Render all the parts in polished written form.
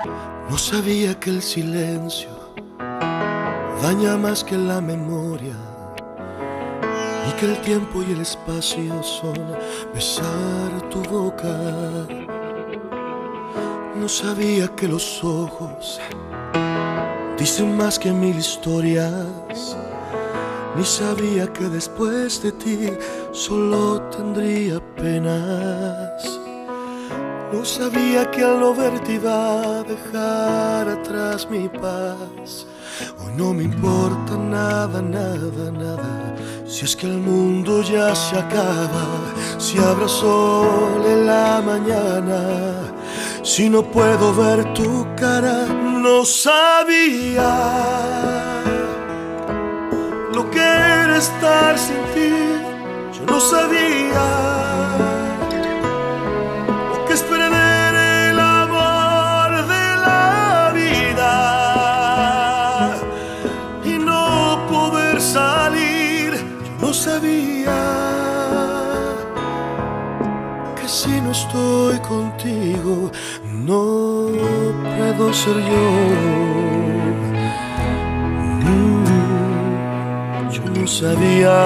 No sabía que el silencio daña más que la memoria y que el tiempo y el espacio son besar tu boca. No sabía que los ojos dicen más que mil historias, ni sabía que después de ti solo tendría penas. No sabía que al no verte iba a dejar atrás mi paz. Hoy no me importa nada, nada, nada. Si es que el mundo ya se acaba, si habrá sol en la mañana, si no puedo ver tu cara. No sabía lo que era estar sin ti. Yo no sabía lo que es perder el amor de la vida y no poder salir. Yo no sabía que si no estoy contigo no puedo ser yo. Yo no sabía.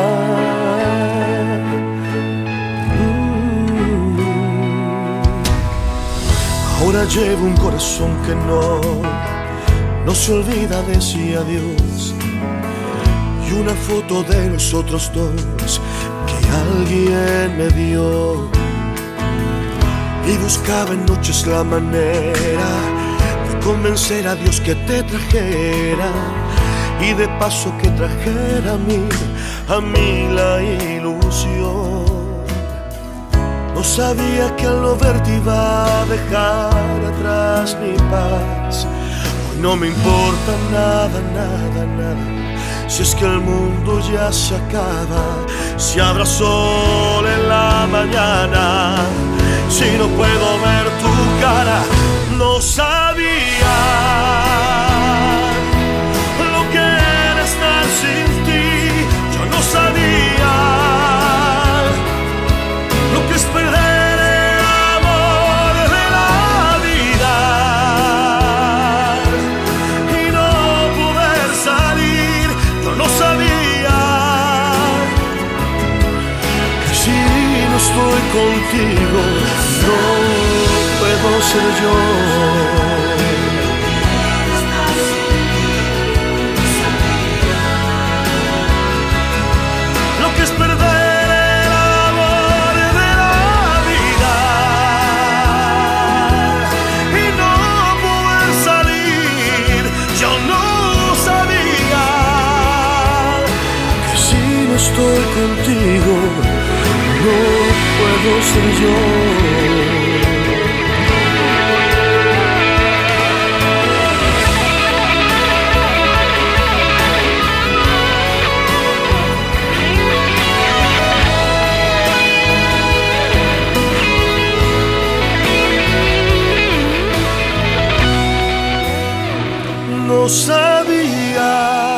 Ahora llevo un corazón que no se olvida decir adiós, y una foto de nosotros dos que alguien me dio. Y buscaba en noches la manera de convencer a Dios que te trajera, y de paso que trajera a mí la ilusión. No sabía que al no verte iba a dejar atrás mi paz. Hoy no me importa nada, nada, nada. Si es que el mundo ya se acaba, si habrá sol en la mañana, si no puedo ver tu cara. No sabía lo que era estar sin ti. Yo no sabía lo que es perder el amor de la vida y no poder salir. Yo no sabía que si no estoy contigo no puedo ser yo. Lo que es perder el amor de la vida y no poder salir. Yo no sabía que si no estoy contigo no puedo ser yo. No sabía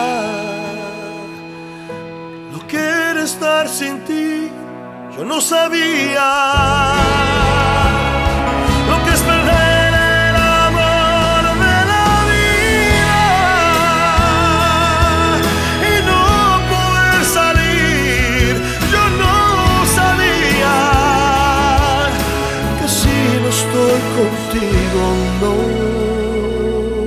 lo que era estar sin ti. Yo no sabía lo que es perder el amor de la vida y no poder salir. Yo no sabía que si no estoy contigo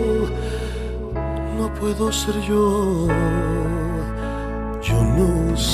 no puedo ser yo. Yo no